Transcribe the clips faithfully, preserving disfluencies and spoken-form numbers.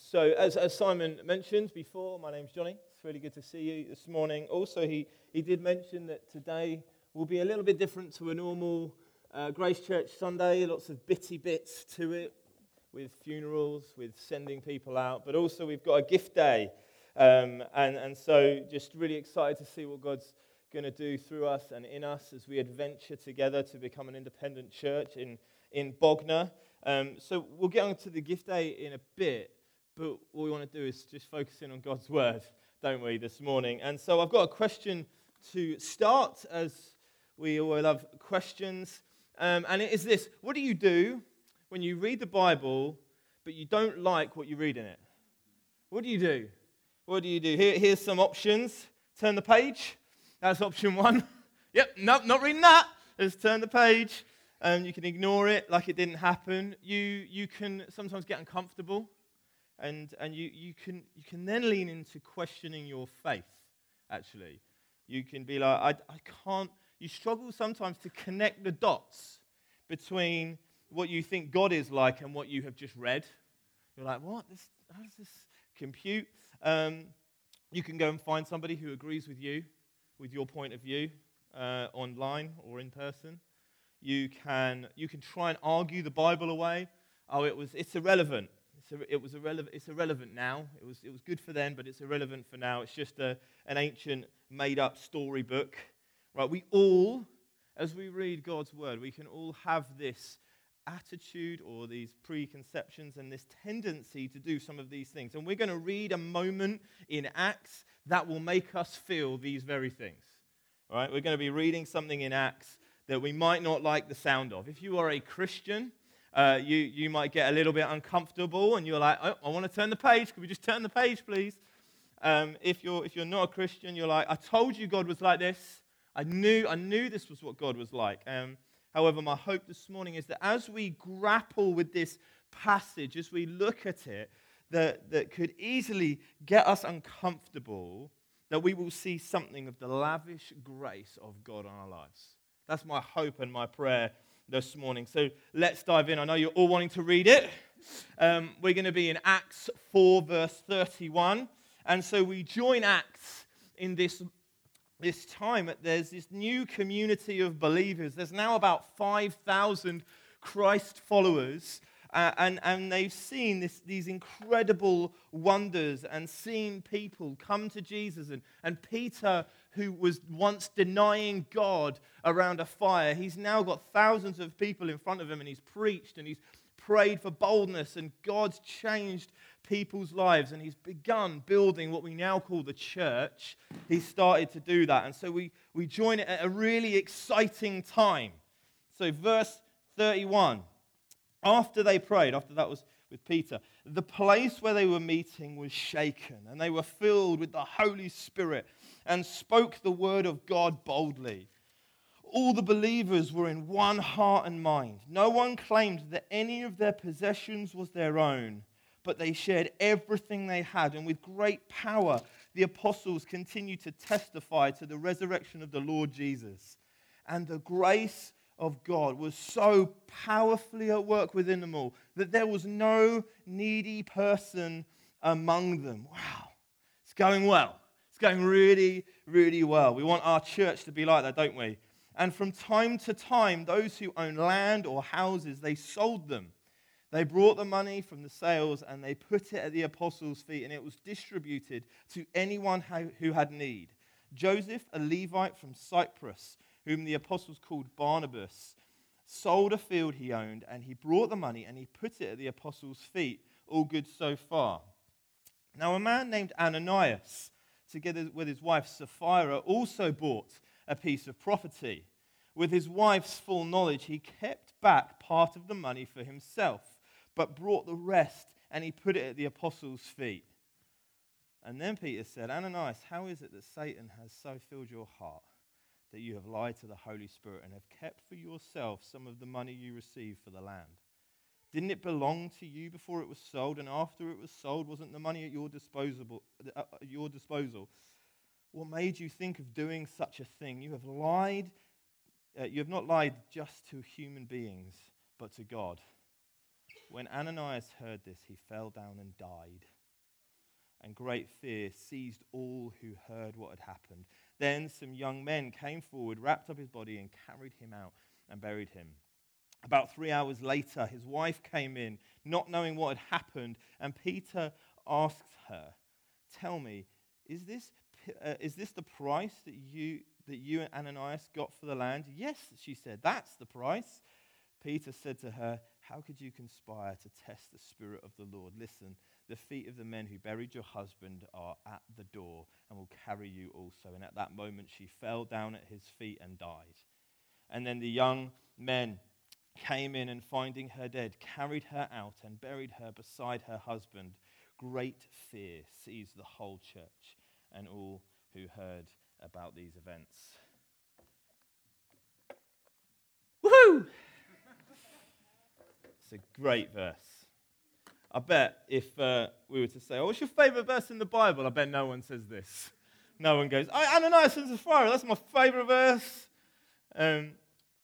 so, as, as Simon mentioned before, my name's Johnny. It's really good to see you this morning. Also, he, he did mention that today will be a little bit different to a normal uh, Grace Church Sunday. Lots of bitty bits to it, with funerals, with sending people out. But also, we've got a gift day. Um, and, and so, just really excited to see what God's going to do through us and in us as we adventure together to become an independent church in, in Bognor. Um, so we'll get on to the gift day in a bit, but what we want to do is just focus in on God's word, don't we, this morning? And so I've got a question to start, as we all love questions, um, and it is this: what do you do when you read the Bible, but you don't like what you read in it? What do you do? What do you do? Here, here's some options. Turn the page. That's option one. Yep, nope, not reading that. Let's turn the page. Um, you can ignore it like it didn't happen. You you can sometimes get uncomfortable, and and you, you can you can then lean into questioning your faith. Actually, you can be like, I I can't. You struggle sometimes to connect the dots between what you think God is like and what you have just read. You're like, what? This how does this compute? Um, you can go and find somebody who agrees with you, with your point of view, uh, online or in person. You can you can try and argue the Bible away. Oh, it was it's irrelevant. It's a, it was irrelevant. It's irrelevant now. It was it was good for then, but it's irrelevant for now. It's just a an ancient made-up storybook, right? We all, as we read God's word, we can all have this attitude or these preconceptions and this tendency to do some of these things. And we're going to read a moment in Acts that will make us feel these very things. All right? We're going to be reading something in Acts that we might not like the sound of. If you are a Christian, uh, you, you might get a little bit uncomfortable and you're like, oh, I want to turn the page. Can we just turn the page, please? Um, if you're if you're not a Christian, you're like, I told you God was like this. I knew I knew this was what God was like. Um, however, my hope this morning is that as we grapple with this passage, as we look at it, that, that could easily get us uncomfortable, that we will see something of the lavish grace of God on our lives. That's my hope and my prayer this morning. So let's dive in. I know you're all wanting to read it. Um, we're going to be in Acts four, verse thirty-one. And so we join Acts in this, this time. There's this new community of believers. There's now about five thousand Christ followers. Uh, and, and they've seen this, these incredible wonders and seen people come to Jesus. And, and Peter, who was once denying God around a fire, he's now got thousands of people in front of him, and he's preached and he's prayed for boldness, and God's changed people's lives, and he's begun building what we now call the church. He started to do that, and so we, we join it at a really exciting time. So verse thirty-one. After they prayed, after that was with Peter, the place where they were meeting was shaken, and they were filled with the Holy Spirit and spoke the word of God boldly. All the believers were in one heart and mind. No one claimed that any of their possessions was their own, but they shared everything they had, and with great power the apostles continued to testify to the resurrection of the Lord Jesus. And the grace of God was so powerfully at work within them all that there was no needy person among them. Wow, it's going well. It's going really, really well. We want our church to be like that, don't we? And from time to time, those who owned land or houses, they sold them. They brought the money from the sales and they put it at the apostles' feet, and it was distributed to anyone who had need. Joseph, a Levite from Cyprus, whom the apostles called Barnabas, sold a field he owned, and he brought the money and he put it at the apostles' feet. All good so far. Now a man named Ananias, together with his wife Sapphira, also bought a piece of property. With his wife's full knowledge, he kept back part of the money for himself, but brought the rest and he put it at the apostles' feet. And then Peter said, Ananias, how is it that Satan has so filled your heart that you have lied to the Holy Spirit and have kept for yourself some of the money you received for the land? Didn't it belong to you before it was sold, and after it was sold, wasn't the money at your disposal? Uh, your disposal? What made you think of doing such a thing? You have lied. Uh, you have not lied just to human beings, but to God. When Ananias heard this, he fell down and died. And great fear seized all who heard what had happened. Then some young men came forward, wrapped up his body, and carried him out and buried him. About three hours later, his wife came in, not knowing what had happened, and Peter asked her, "Tell me, is this uh, is this the price that you that you and Ananias got for the land?" "Yes," she said, "that's the price." Peter said to her, "How could you conspire to test the Spirit of the Lord? Listen, the feet of the men who buried your husband are at the door and will carry you also." And at that moment she fell down at his feet and died. And then the young men came in and, finding her dead, carried her out and buried her beside her husband. Great fear seized the whole church and all who heard about these events. Woohoo! It's a great verse. I bet if uh, we were to say, "Oh, what's your favorite verse in the Bible?" I bet no one says this. No one goes, "Oh, Ananias and Sapphira, that's my favorite verse." Um,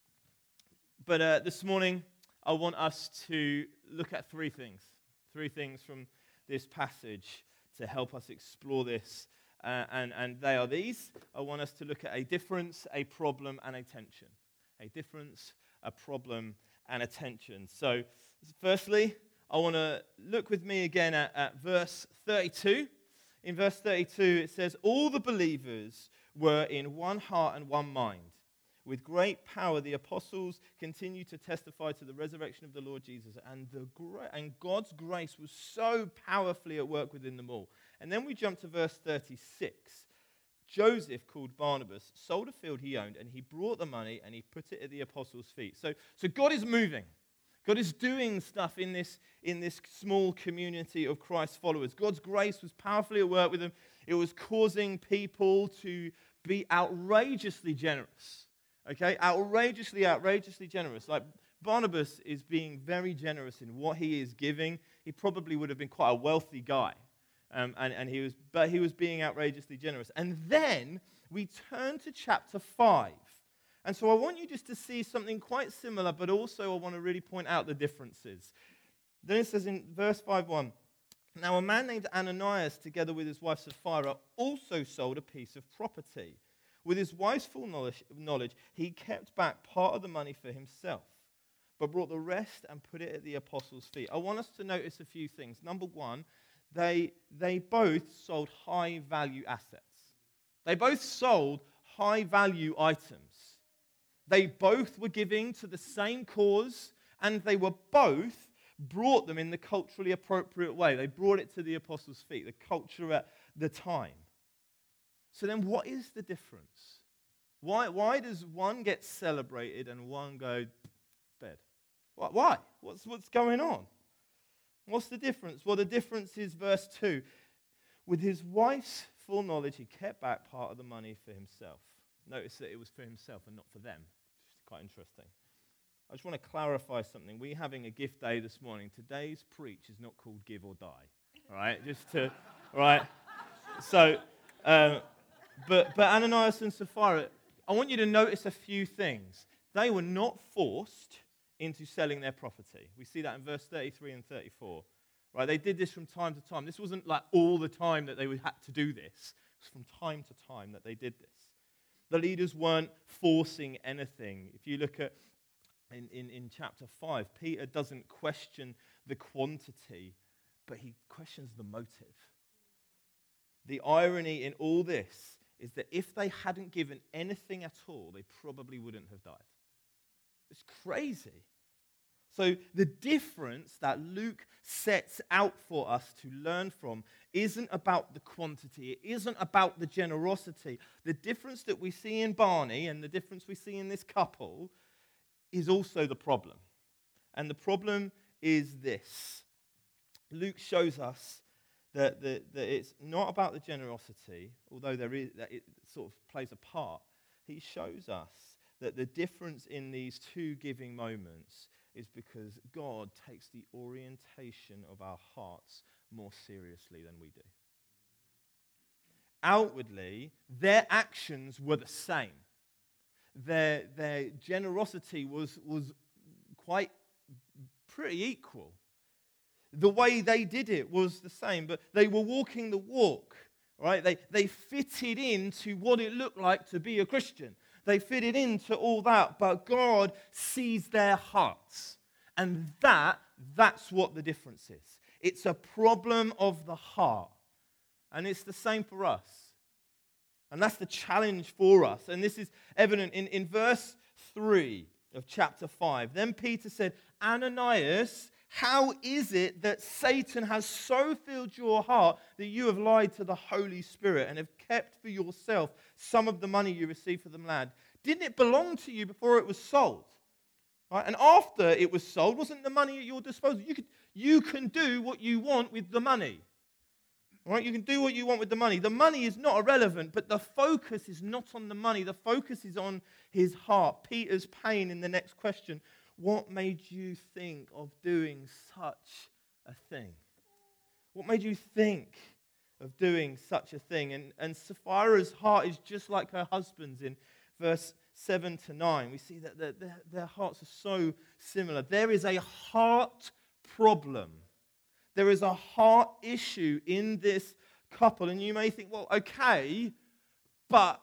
but uh, this morning, I want us to look at three things. Three things from this passage to help us explore this. Uh, and, and they are these. I want us to look at a difference, a problem, and a tension. A difference, a problem, and a tension. So, firstly, I want to look with me again at, at verse thirty-two. In verse thirty-two, it says, "All the believers were in one heart and one mind. With great power, the apostles continued to testify to the resurrection of the Lord Jesus, and, the gra- and God's grace was so powerfully at work within them all." And then we jump to verse thirty-six. "Joseph, called Barnabas, sold a field he owned, and he brought the money, and he put it at the apostles' feet." So, so God is moving. God is doing stuff in this, in this small community of Christ's followers. God's grace was powerfully at work with them. It was causing people to be outrageously generous. Okay, outrageously, outrageously generous. Like Barnabas is being very generous in what he is giving. He probably would have been quite a wealthy guy, um, and and he was, but he was being outrageously generous. And then we turn to chapter five, and so I want you just to see something quite similar, but also I want to really point out the differences. Then it says in verse five one, "Now a man named Ananias, together with his wife Sapphira, also sold a piece of property. With his wife's full knowledge, knowledge, he kept back part of the money for himself, but brought the rest and put it at the apostles' feet." I want us to notice a few things. Number one, they, they both sold high-value assets. They both sold high-value items. They both were giving to the same cause, and they were both brought them in the culturally appropriate way. They brought it to the apostles' feet, the culture at the time. So then what is the difference? Why, why does one get celebrated and one go bed? Why? What's, what's going on? What's the difference? Well, the difference is verse two. "With his wife's full knowledge, he kept back part of the money for himself." Notice that it was for himself and not for them. It's quite interesting. I just want to clarify something. We're having a gift day this morning. Today's preach is not called Give or Die. All right? Just to, all right? So... Um, But, but Ananias and Sapphira, I want you to notice a few things. They were not forced into selling their property. We see that in verse thirty-three and thirty-four. Right? They did this from time to time. This wasn't like all the time that they would had to do this. It was from time to time that they did this. The leaders weren't forcing anything. If you look at in, in, in chapter five, Peter doesn't question the quantity, but he questions the motive. The irony in all this is that if they hadn't given anything at all, they probably wouldn't have died. It's crazy. So the difference that Luke sets out for us to learn from isn't about the quantity. It isn't about the generosity. The difference that we see in Barney and the difference we see in this couple is also the problem. And the problem is this. Luke shows us That, that, that it's not about the generosity, although there is, that it sort of plays a part. He shows us that the difference in these two giving moments is because God takes the orientation of our hearts more seriously than we do. Outwardly, their actions were the same. Their, their generosity was, was quite pretty equal. The way they did it was the same, but they were walking the walk, right? They, they fitted into what it looked like to be a Christian. They fitted into all that, but God sees their hearts. And that, that's what the difference is. It's a problem of the heart. And it's the same for us. And that's the challenge for us. And this is evident in, in verse three of chapter five. Then Peter said, Ananias, how is it that Satan has so filled your heart that you have lied to the Holy Spirit and have kept for yourself some of the money you received for the lad? Didn't it belong to you before it was sold? Right? And after it was sold, wasn't the money at your disposal? You could, you can do what you want with the money. Right? You can do what you want with the money. The money is not irrelevant, but the focus is not on the money. The focus is on his heart. Peter's pain in the next question. What made you think of doing such a thing? What made you think of doing such a thing? And, and Sapphira's heart is just like her husband's in verse seven to nine. We see that their, their, their hearts are so similar. There is a heart problem. There is a heart issue in this couple. And you may think, well, okay, but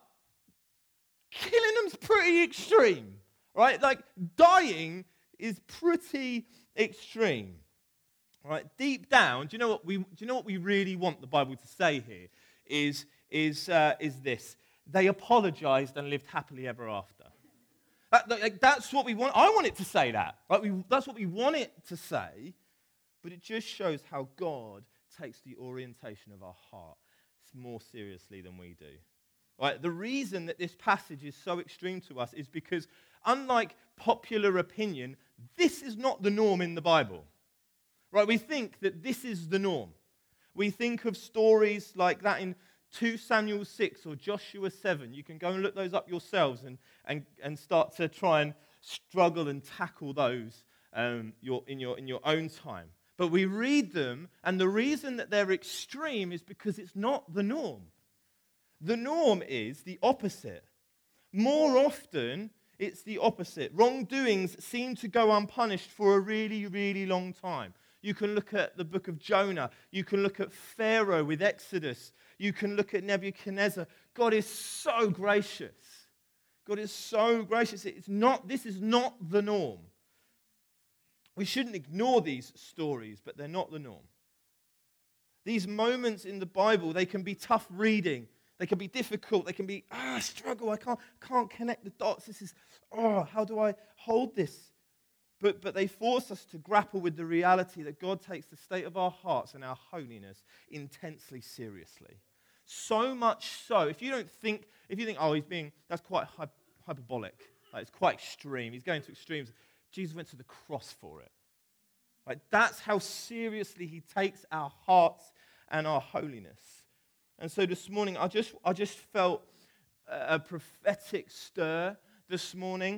killing them's pretty extreme, right? Like, dying is pretty extreme, right? Deep down, do you know what we do you know what we really want the Bible to say here? Is is uh, is this? They apologized and lived happily ever after. That, like, that's what we want. I want it to say that. Right? We, that's what we want it to say. But it just shows how God takes the orientation of our heart more seriously than we do. Right? The reason that this passage is so extreme to us is because, unlike popular opinion, this is not the norm in the Bible. Right? We think that this is the norm. We think of stories like that in Second Samuel six or Joshua seven. You can go and look those up yourselves and, and, and start to try and struggle and tackle those um, your, in, your, in your own time. But we read them, and the reason that they're extreme is because it's not the norm. The norm is the opposite. More often, it's the opposite. Wrongdoings seem to go unpunished for a really, really long time. You can look at the book of Jonah. You can look at Pharaoh with Exodus. You can look at Nebuchadnezzar. God is so gracious. God is so gracious. It's not, this is not the norm. We shouldn't ignore these stories, but they're not the norm. These moments in the Bible, they can be tough reading. They can be difficult. They can be, ah, struggle. I can't, can't connect the dots. This is, oh, how do I hold this? But, but they force us to grapple with the reality that God takes the state of our hearts and our holiness intensely seriously. So much so, if you don't think, if you think, oh, he's being, that's quite hyperbolic. Like, it's quite extreme. He's going to extremes. Jesus went to the cross for it. Right? That's how seriously he takes our hearts and our holiness. And so this morning, I just, I just felt a prophetic stir this morning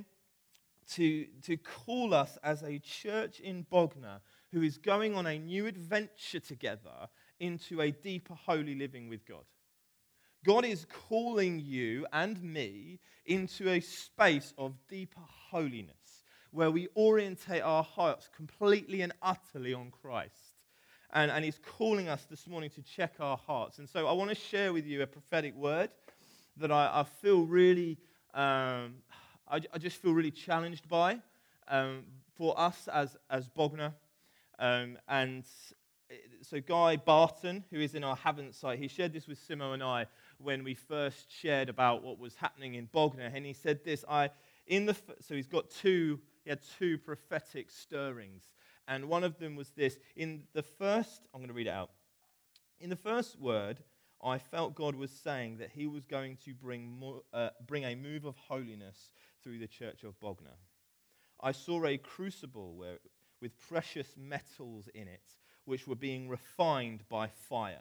to, to call us as a church in Bognor who is going on a new adventure together into a deeper holy living with God. God is calling you and me into a space of deeper holiness, where we orientate our hearts completely and utterly on Christ. And, and he's calling us this morning to check our hearts. And so I want to share with you a prophetic word that I, I feel really, um, I, I just feel really challenged by um, for us as, as Bognor. Um, and so Guy Barton, who is in our Havant site, he shared this with Simo and I when we first shared about what was happening in Bognor. And he said this, I, in the, so he's got two, he had two prophetic stirrings. And one of them was this. In the first, I'm going to read it out. In the first word, I felt God was saying that he was going to bring more, uh, bring a move of holiness through the church of Bognor. I saw a crucible where, with precious metals in it, which were being refined by fire.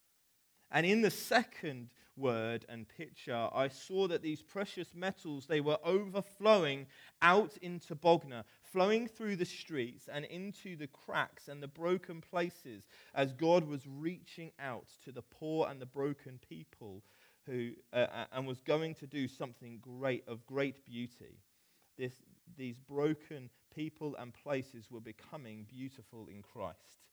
And in the second word and picture, I saw that these precious metals, they were overflowing out into Bognor, flowing through the streets and into the cracks and the broken places as God was reaching out to the poor and the broken people who uh, and was going to do something great, of great beauty. This, these broken people and places were becoming beautiful in Christ.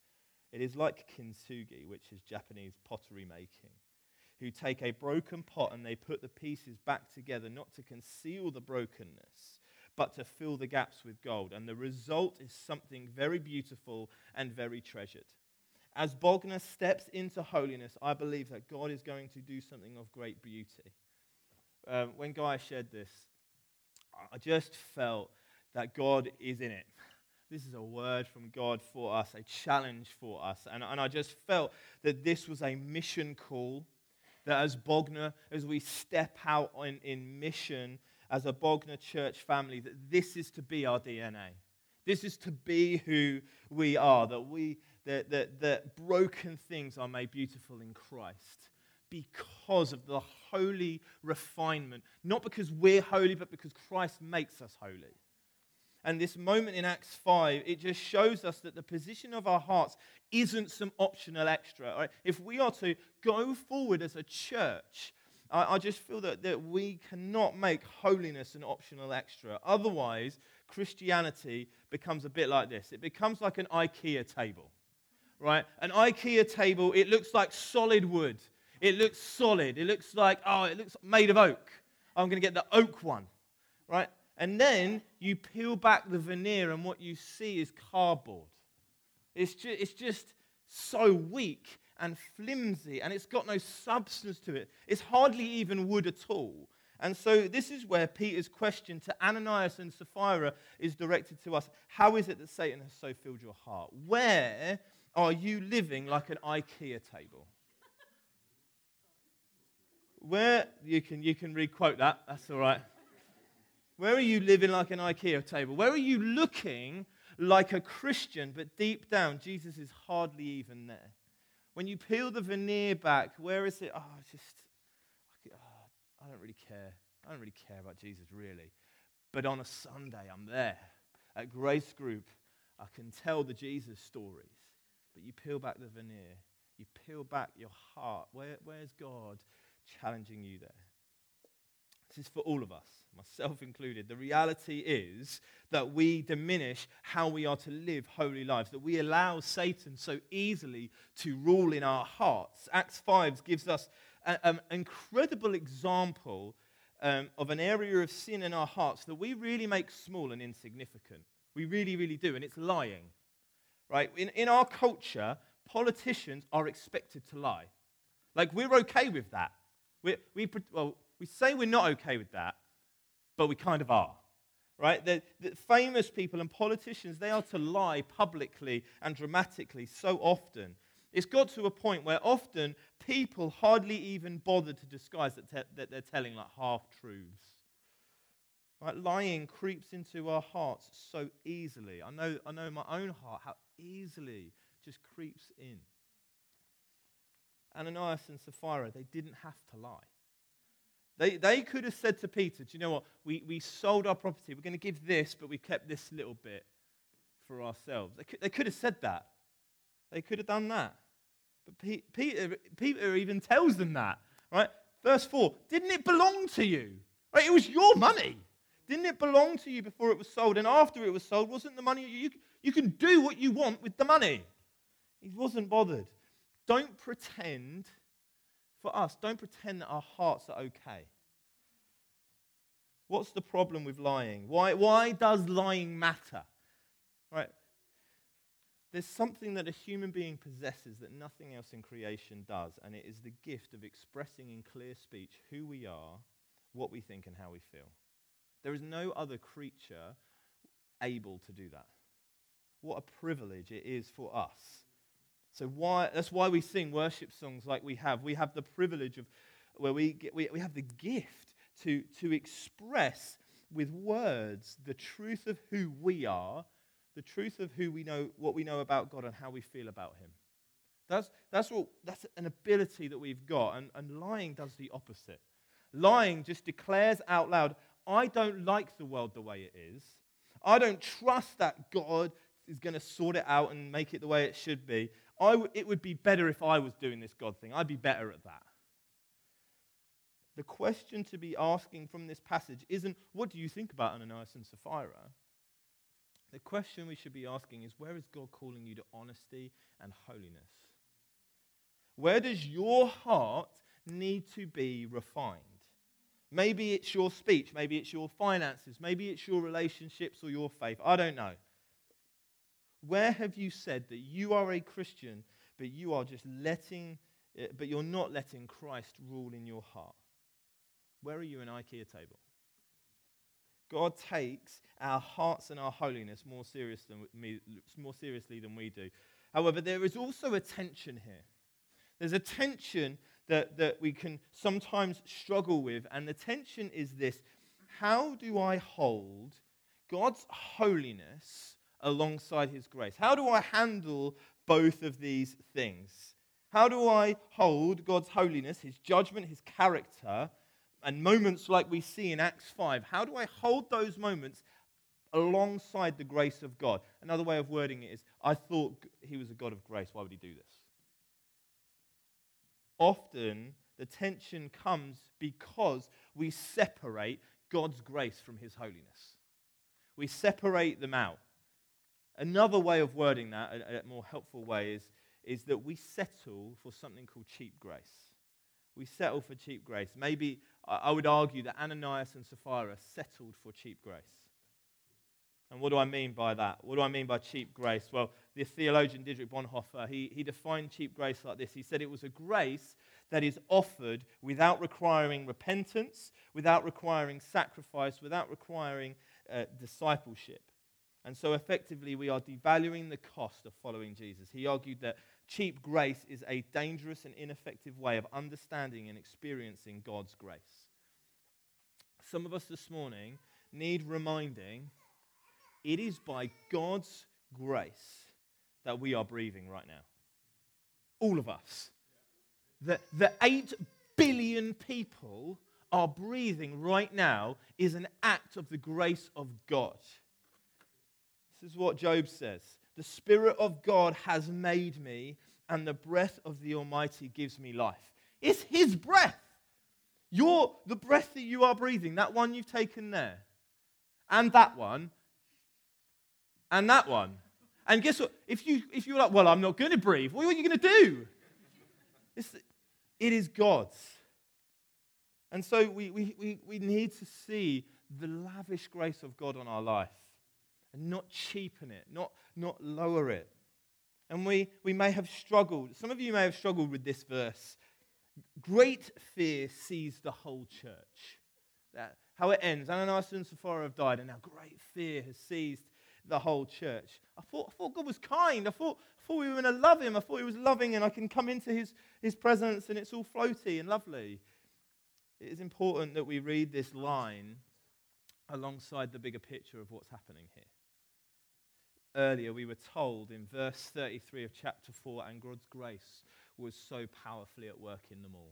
It is like kintsugi, which is Japanese pottery making, who take a broken pot and they put the pieces back together, not to conceal the brokenness, but to fill the gaps with gold. And the result is something very beautiful and very treasured. As Bogner steps into holiness, I believe that God is going to do something of great beauty. Um, when Guy shared this, I just felt that God is in it. This is a word from God for us, a challenge for us. And, and I just felt that this was a mission call, that as Bogner, as we step out in, in mission as a Bogner church family, that this is to be our D N A. This is to be who we are, that we that, that, that broken things are made beautiful in Christ because of the holy refinement. Not because we're holy, but because Christ makes us holy. And this moment in Acts five, it just shows us that the position of our hearts isn't some optional extra. Right? If we are to go forward as a church, I, I just feel that, that we cannot make holiness an optional extra. Otherwise, Christianity becomes a bit like this. It becomes like an IKEA table. Right? An IKEA table, it looks like solid wood. It looks solid. It looks like, oh, it looks made of oak. I'm going to get the oak one. Right? And then you peel back the veneer and what you see is cardboard. It's just, it's just so weak and flimsy and it's got no substance to it. It's hardly even wood at all. And so this is where Peter's question to Ananias and Sapphira is directed to us. How is it that Satan has so filled your heart? Where are you living like an IKEA table? Where, you can, you can re-quote that, that's all right. Where are you living like an IKEA table? Where are you looking like a Christian, but deep down, Jesus is hardly even there? When you peel the veneer back, where is it? Oh, it's just, oh, I don't really care. I don't really care about Jesus, really. But on a Sunday, I'm there. At Grace Group, I can tell the Jesus stories. But you peel back the veneer. You peel back your heart. Where, where's God challenging you there? This is for all of us, myself included. The reality is that we diminish how we are to live holy lives, that we allow Satan so easily to rule in our hearts. Acts five gives us an incredible example um, of an area of sin in our hearts that we really make small and insignificant. We really, really do, and it's lying. Right? In, in our culture, politicians are expected to lie. Like, we're okay with that. We, we, well, we say we're not okay with that, but we kind of are, right? The, the famous people and politicians, they are to lie publicly and dramatically so often. It's got to a point where often people hardly even bother to disguise that, te- that they're telling like half-truths. Right? Lying creeps into our hearts so easily. I know, I know in my own heart how easily it just creeps in. Ananias and Sapphira, they didn't have to lie. They, they could have said to Peter, do you know what, we, we sold our property, we're going to give this, but we kept this little bit for ourselves. They could, they could have said that. They could have done that. But P- Peter, Peter even tells them that, right? Verse four, didn't it belong to you? Right? It was your money. Didn't it belong to you before it was sold? And after it was sold, wasn't the money, you, you can do what you want with the money. He wasn't bothered. Don't pretend... For us, don't pretend that our hearts are okay. What's the problem with lying? Why, why does lying matter? Right? There's something that a human being possesses that nothing else in creation does, and it is the gift of expressing in clear speech who we are, what we think, and how we feel. There is no other creature able to do that. What a privilege it is for us. So why? That's why we sing worship songs like we have. We have the privilege of, where we get, we, we have the gift to, to express with words the truth of who we are, the truth of who we know, what we know about God and how we feel about Him. That's, that's, what, that's an ability that we've got, and, and lying does the opposite. Lying just declares out loud, I don't like the world the way it is. I don't trust that God is going to sort it out and make it the way it should be. I w- it would be better if I was doing this God thing. I'd be better at that. The question to be asking from this passage isn't, what do you think about Ananias and Sapphira? The question we should be asking is, where is God calling you to honesty and holiness? Where does your heart need to be refined? Maybe it's your speech, maybe it's your finances, maybe it's your relationships or your faith. I don't know. Where have you said that you are a Christian, but you are just letting, but you're not letting Christ rule in your heart? Where are you an IKEA table? God takes our hearts and our holiness more serious than me, more seriously than we do. However, there is also a tension here. There's a tension that, that we can sometimes struggle with, and the tension is this: how do I hold God's holiness alongside his grace? How do I handle both of these things? How do I hold God's holiness, his judgment, his character, and moments like we see in Acts five? How do I hold those moments alongside the grace of God? Another way of wording it is, I thought he was a God of grace. Why would he do this? Often, the tension comes because we separate God's grace from his holiness. We separate them out. Another way of wording that, a, a more helpful way, is, is that we settle for something called cheap grace. We settle for cheap grace. Maybe I would argue that Ananias and Sapphira settled for cheap grace. And what do I mean by that? What do I mean by cheap grace? Well, the theologian Dietrich Bonhoeffer, he, he defined cheap grace like this. He said it was a grace that is offered without requiring repentance, without requiring sacrifice, without requiring uh, discipleship. And so effectively we are devaluing the cost of following Jesus. He argued that cheap grace is a dangerous and ineffective way of understanding and experiencing God's grace. Some of us this morning need reminding, it is by God's grace that we are breathing right now. All of us. The, the eight billion people are breathing right now is an act of the grace of God. This is what Job says. The Spirit of God has made me, and the breath of the Almighty gives me life. It's his breath. Your, the breath that you are breathing, that one you've taken there, and that one, and that one. And guess what? If, you, if you're like, well, I'm not going to breathe, what are you going to do? It's, it is God's. And so we, we, we, we need to see the lavish grace of God on our life and not cheapen it, not, not lower it. And we, we may have struggled. Some of you may have struggled with this verse. Great fear seized the whole church. That, how it ends. Ananias and Sapphira have died, and now great fear has seized the whole church. I thought, I thought God was kind. I thought, I thought we were going to love him. I thought he was loving, and I can come into his, his presence, and it's all floaty and lovely. It is important that we read this line alongside the bigger picture of what's happening here. Earlier, we were told in verse thirty-three of chapter four, and God's grace was so powerfully at work in them all.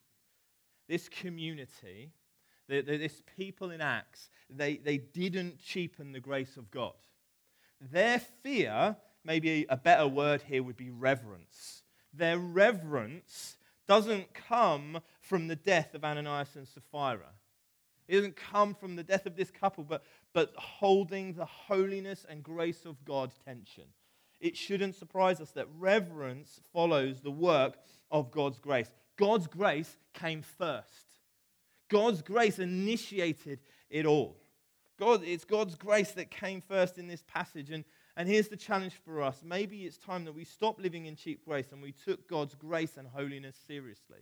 This community, the, the, this people in Acts, they, they didn't cheapen the grace of God. Their fear, maybe a better word here would be reverence. Their reverence doesn't come from the death of Ananias and Sapphira. It doesn't come from the death of this couple, but, but holding the holiness and grace of God tension. It shouldn't surprise us that reverence follows the work of God's grace. God's grace came first. God's grace initiated it all. God, it's God's grace that came first in this passage. And, and here's the challenge for us. Maybe it's time that we stop living in cheap grace and we took God's grace and holiness seriously.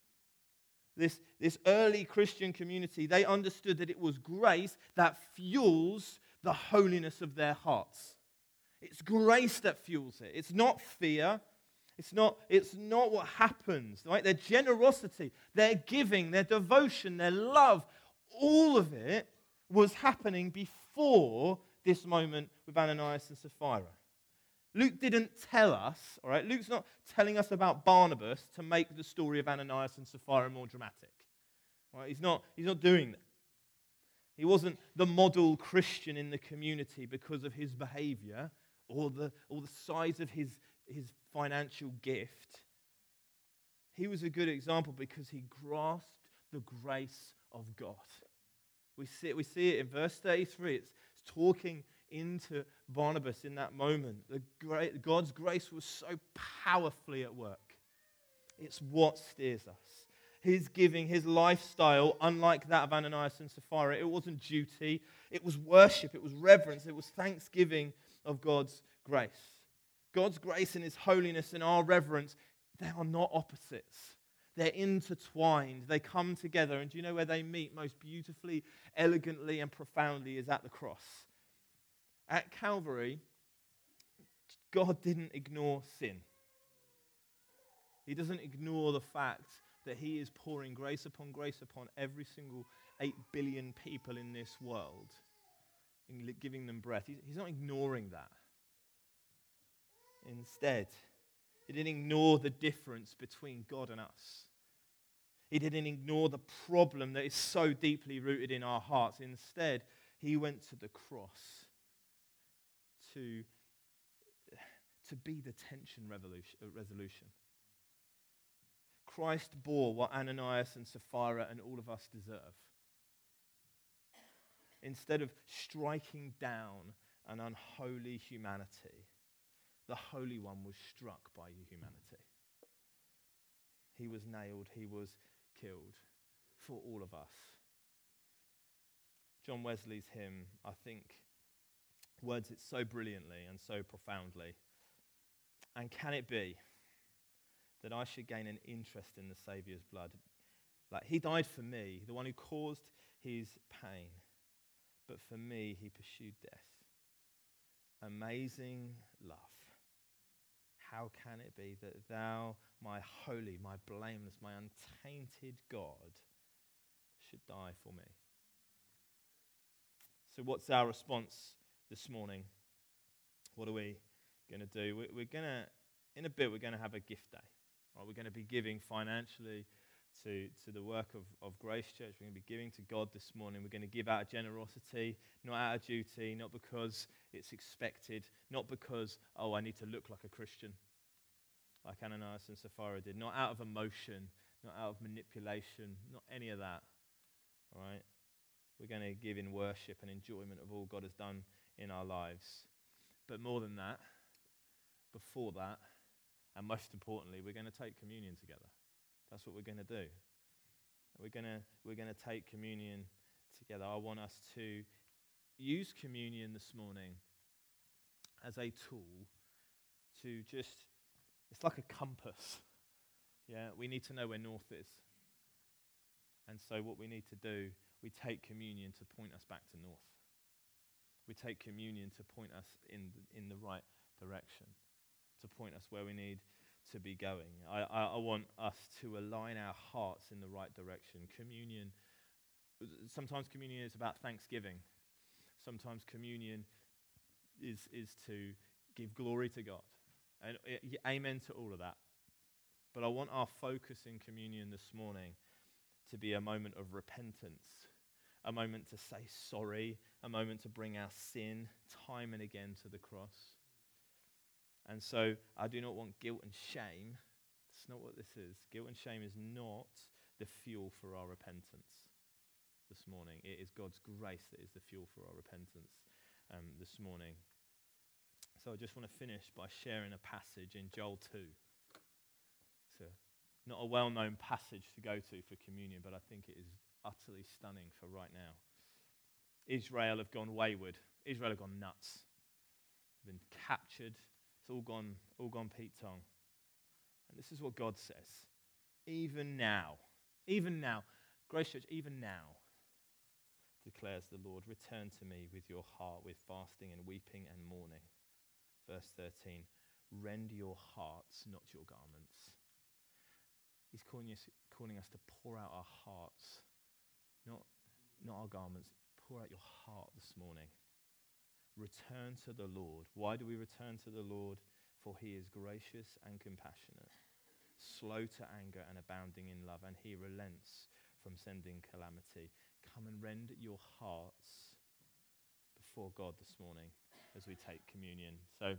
This, this early Christian community, they understood that it was grace that fuels the holiness of their hearts. It's grace that fuels it. It's not fear. It's not, it's not what happens. Right? Their generosity, their giving, their devotion, their love, all of it was happening before this moment with Ananias and Sapphira. Luke didn't tell us, all right? Luke's not telling us about Barnabas to make the story of Ananias and Sapphira more dramatic. All right? He's not, he's not doing that. He wasn't the model Christian in the community because of his behavior or the, or the size of his, his financial gift. He was a good example because he grasped the grace of God. We see it, we see it in verse thirty-three. It's, it's talking into Barnabas in that moment. The great, God's grace was so powerfully at work. It's what steers us. His giving, his lifestyle, unlike that of Ananias and Sapphira, it wasn't duty, it was worship, it was reverence, it was thanksgiving of God's grace. God's grace and his holiness and our reverence, they are not opposites. They're intertwined. They come together. And do you know where they meet most beautifully, elegantly, and profoundly is at the cross. At Calvary, God didn't ignore sin. He doesn't ignore the fact that he is pouring grace upon grace upon every single eight billion people in this world, and giving them breath. He's not ignoring that. Instead, he didn't ignore the difference between God and us. He didn't ignore the problem that is so deeply rooted in our hearts. Instead, he went to the cross to, to be the tension resolution. Christ bore what Ananias and Sapphira and all of us deserve. Instead of striking down an unholy humanity, the Holy One was struck by humanity. He was nailed, he was killed for all of us. John Wesley's hymn, I think, words it so brilliantly and so profoundly. And can it be that I should gain an interest in the Saviour's blood? Like, he died for me, the one who caused his pain, but for me he pursued death. Amazing love. How can it be that thou, my holy, my blameless, my untainted God, should die for me? So what's our response this morning? What are we going to do? We're going to, in a bit, we're going to have a gift day. Right? We're going to be giving financially to, to the work of, of Grace Church. We're going to be giving to God this morning. We're going to give out of generosity, not out of duty, not because it's expected, not because, oh, I need to look like a Christian, like Ananias and Sapphira did, not out of emotion, not out of manipulation, not any of that. All right? We're going to give in worship and enjoyment of all God has done in our lives. But more than that, before that, and most importantly, we're going to take communion together. That's what we're going to do. We're going to we're going to take communion together. I want us to use communion this morning as a tool to just, it's like a compass. Yeah, we need to know where north is. And so what we need to do, we take communion to point us back to north. We take communion to point us in the, in the right direction, to point us where we need to be going. I, I, I want us to align our hearts in the right direction. Communion, sometimes communion is about thanksgiving. Sometimes communion is, is to give glory to God. And it, amen to all of that. But I want our focus in communion this morning to be a moment of repentance, a moment to say sorry, a moment to bring our sin time and again to the cross. And so I do not want guilt and shame. That's not what this is. Guilt and shame is not the fuel for our repentance this morning. It is God's grace that is the fuel for our repentance um, this morning. So I just want to finish by sharing a passage in Joel two. It's a, not a well-known passage to go to for communion, but I think it is utterly stunning for right now. Israel have gone wayward. Israel have gone nuts. They've been captured. It's all gone, all gone Pete Tong. And this is what God says. Even now, even now, Grace Church, even now, declares the Lord, return to me with your heart, with fasting and weeping and mourning. Verse thirteen, rend your hearts, not your garments. He's calling us, calling us to pour out our hearts, not, not our garments. Pour out your heart this morning. Return to the Lord. Why do we return to the Lord? For he is gracious and compassionate, slow to anger and abounding in love, and he relents from sending calamity. Come and rend your hearts before God this morning as we take communion. So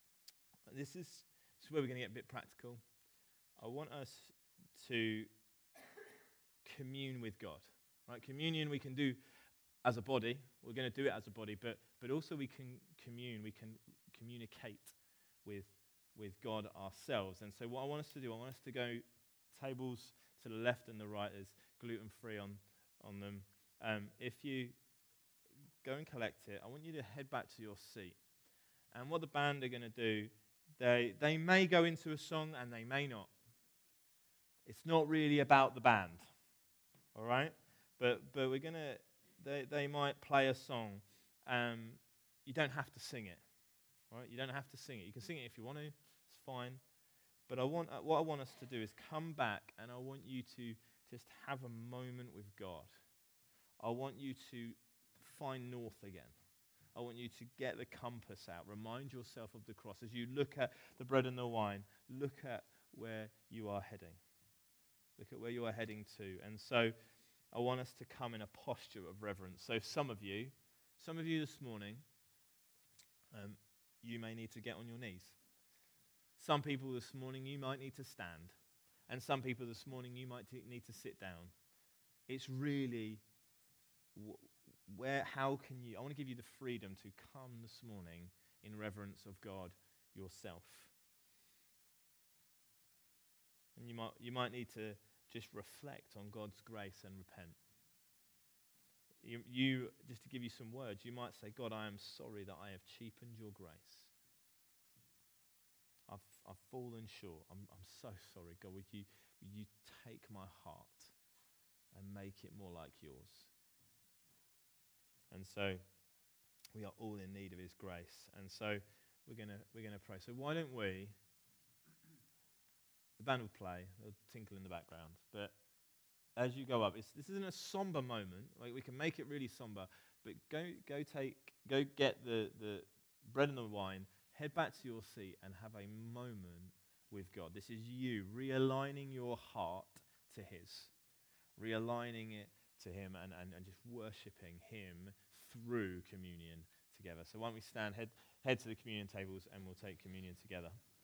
this is, this is where we're going to get a bit practical. I want us to commune with God. Right? Communion we can do as a body. We're going to do it as a body, but but also we can commune, we can communicate with with God ourselves. And so what I want us to do, I want us to go tables to the left and the right. There's gluten-free on, on them. Um, if you go and collect it, I want you to head back to your seat. And what the band are going to do, they they may go into a song and they may not. It's not really about the band, all right? But but we're going to, they, they might play a song. Um, you don't have to sing it, all right? You don't have to sing it. You can sing it if you want to. It's fine. But I want uh, what I want us to do is come back, and I want you to just have a moment with God. I want you to find north again. I want you to get the compass out. Remind yourself of the cross. As you look at the bread and the wine, look at where you are heading. Look at where you are heading to. And so I want us to come in a posture of reverence. So some of you, some of you this morning, um, you may need to get on your knees. Some people this morning, you might need to stand. And some people this morning, you might t- need to sit down. It's really, w- where, how can you, I want to give you the freedom to come this morning in reverence of God yourself. And you might, you might need to just reflect on God's grace and repent. You, you, just to give you some words, you might say, God, I am sorry that I have cheapened your grace. I've I've fallen short. I'm I'm so sorry, God. Would you would you take my heart and make it more like yours? And so we are all in need of His grace. And so we're gonna we're gonna pray. So why don't we? The band will play. They'll tinkle in the background. But as you go up, it's, this isn't a somber moment. Like we can make it really somber. But go go take go get the the bread and the wine. Head back to your seat and have a moment with God. This is you realigning your heart to His, realigning it to Him and, and, and just worshipping Him through communion together. So why don't we stand, head, head to the communion tables and we'll take communion together.